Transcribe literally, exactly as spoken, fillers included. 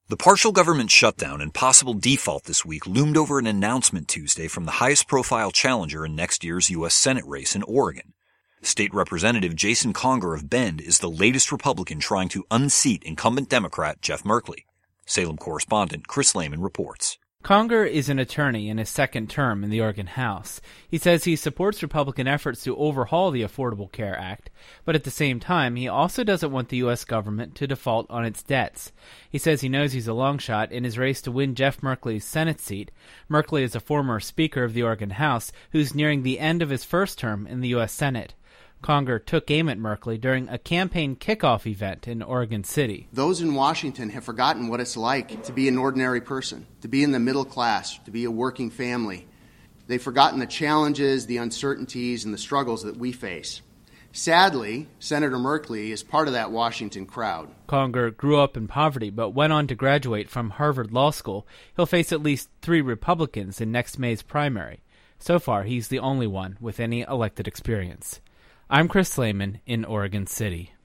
The partial government shutdown and possible default this week loomed over an announcement Tuesday from the highest-profile challenger in next year's U S Senate race in Oregon. State Representative Jason Conger of Bend is the latest Republican trying to unseat incumbent Democrat Jeff Merkley. Salem correspondent Chris Lehman reports. Conger is an attorney in his second term in the Oregon House. He says he supports Republican efforts to overhaul the Affordable Care Act, but at the same time, he also doesn't want the U S government to default on its debts. He says he knows he's a long shot in his race to win Jeff Merkley's Senate seat. Merkley is a former Speaker of the Oregon House who's nearing the end of his first term in the U S Senate. Conger took aim at Merkley during a campaign kickoff event in Oregon City. Those in Washington have forgotten what it's like to be an ordinary person, to be in the middle class, to be a working family. They've forgotten the challenges, the uncertainties, and the struggles that we face. Sadly, Senator Merkley is part of that Washington crowd. Conger grew up in poverty but went on to graduate from Harvard Law School. He'll face at least three Republicans in next May's primary. So far, he's the only one with any elected experience. I'm Chris Lehman in Oregon City.